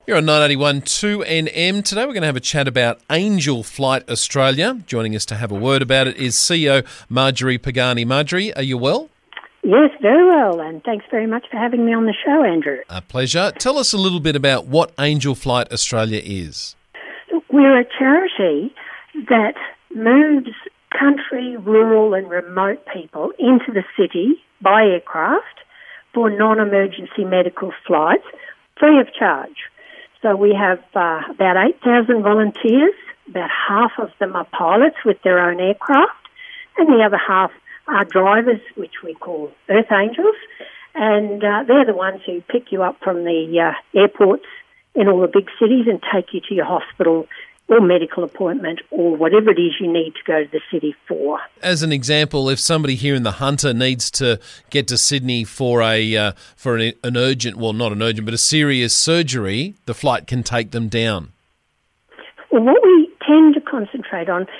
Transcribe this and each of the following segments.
You're on 981 2NM. Today we're going to have a chat about Angel Flight Australia. Joining us to have a word about it is CEO Marjorie Pagani. Marjorie, are you well? Yes, very well, and thanks very much for having me on the show, Andrew. A pleasure. Tell us a little bit about what Angel Flight Australia is. We're a charity that moves country, rural and remote people into the city by aircraft for non-emergency medical flights free of charge. So we have about 8,000 volunteers. About half of them are pilots with their own aircraft, and the other half are drivers, which we call Earth Angels, and they're the ones who pick you up from the airports in all the big cities and take you to your hospital or medical appointment or whatever it is you need to go to the city for. As an example, if somebody here in the Hunter needs to get to Sydney for an urgent, well, not an urgent, but a serious surgery, the flight can take them down. Well, what we tend to concentrate on,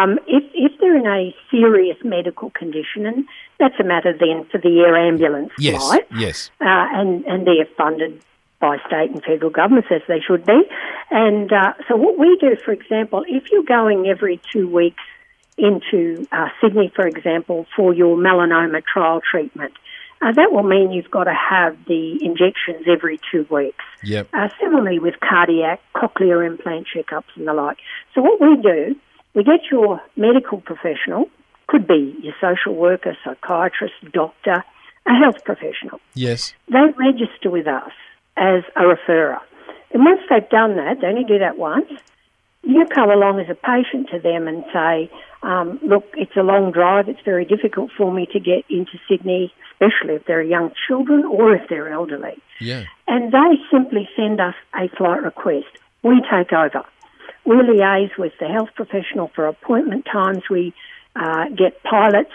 if they're in a serious medical condition, and that's a matter then for the air ambulance flight. Yes. And they're funded by state and federal governments, as they should be. And so what we do, for example, if you're going every 2 weeks into Sydney, for example, for your melanoma trial treatment, that will mean you've got to have the injections every 2 weeks. Yep. Similarly with cardiac, cochlear implant checkups and the like. So what we do, we get your medical professional, could be your social worker, psychiatrist, doctor, a health professional. Yes. They register with us as a referrer. And once they've done that, they only do that once, you come along as a patient to them and say, look, it's a long drive, it's very difficult for me to get into Sydney, especially if they're young children or if they're elderly. Yeah. And they simply send us a flight request. We take over. We liaise with the health professional for appointment times. We get pilots,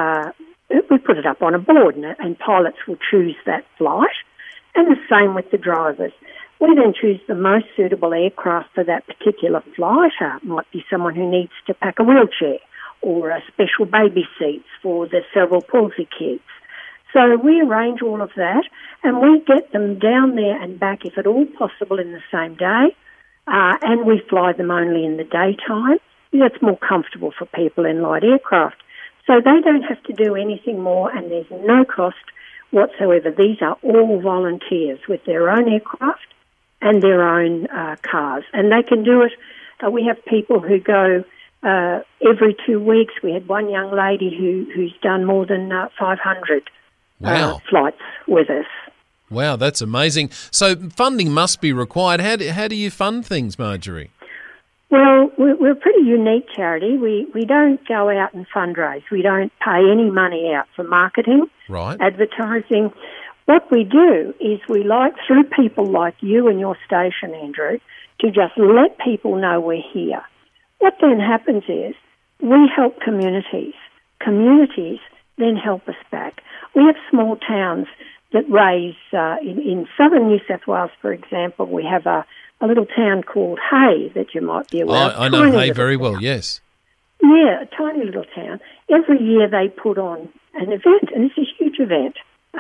we put it up on a board and pilots will choose that flight. And the same with the drivers. We then choose the most suitable aircraft for that particular flight. It might be someone who needs to pack a wheelchair or a special baby seats for the cerebral palsy kids. So we arrange all of that and we get them down there and back, if at all possible, in the same day. And we fly them only in the daytime. That's more comfortable for people in light aircraft. So they don't have to do anything more and there's no cost whatsoever. These are all volunteers with their own aircraft and their own cars. And they can do it. We have people who go every 2 weeks. We had one young lady who's done more than 500 flights with us. Wow, that's amazing. So funding must be required. How do you fund things, Marjorie? Well, we're a pretty unique charity. We don't go out and fundraise. We don't pay any money out for marketing, advertising. What we do is we like, through people like you and your station, Andrew, to just let people know we're here. What then happens is we help communities. Communities then help us back. We have small towns that raise, in southern New South Wales, for example, we have a little town called Hay that you might be aware of. I know Hay very well, yes. Yeah, a tiny little town. Every year they put on an event, and it's a huge event,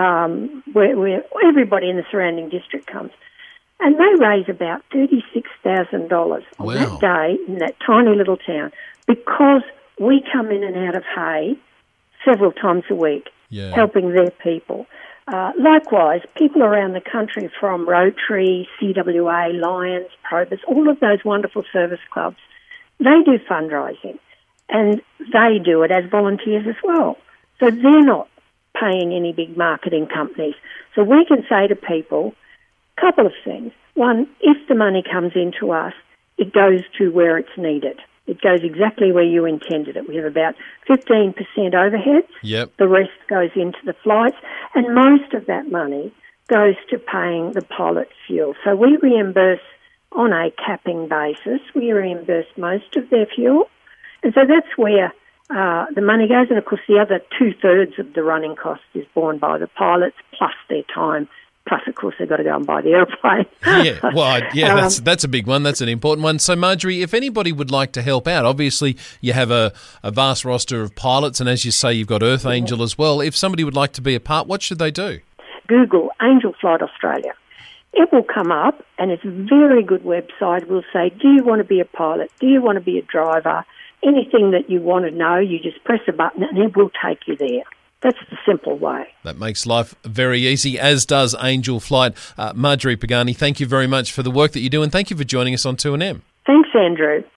where everybody in the surrounding district comes. And they raise about $36,000 on that day in that tiny little town because we come in and out of Hay several times a week, helping their people. Likewise, people around the country from Rotary, CWA, Lions, Probus, all of those wonderful service clubs, they do fundraising and they do it as volunteers as well. So they're not paying any big marketing companies. So we can say to people a couple of things. One, if the money comes into us, it goes to where it's needed. It goes exactly where you intended it. We have about 15% overheads. Yep. The rest goes into the flights, and most of that money goes to paying the pilot's fuel. So we reimburse on a capping basis. We reimburse most of their fuel, and so that's where the money goes. And of course, the other 2/3 of the running cost is borne by the pilots, plus their time. Plus, of course, they've got to go and buy the airplane. That's a big one. That's an important one. So, Marjorie, if anybody would like to help out, obviously you have a vast roster of pilots, and as you say, you've got Earth Angel as well. If somebody would like to be a part, what should they do? Google Angel Flight Australia, it will come up, and it's a very good website. We'll say, do you want to be a pilot? Do you want to be a driver? Anything that you want to know, you just press a button and it will take you there. That's the simple way. That makes life very easy, as does Angel Flight. Marjorie Pagani, thank you very much for the work that you do, and thank you for joining us on 2NM. Thanks, Andrew.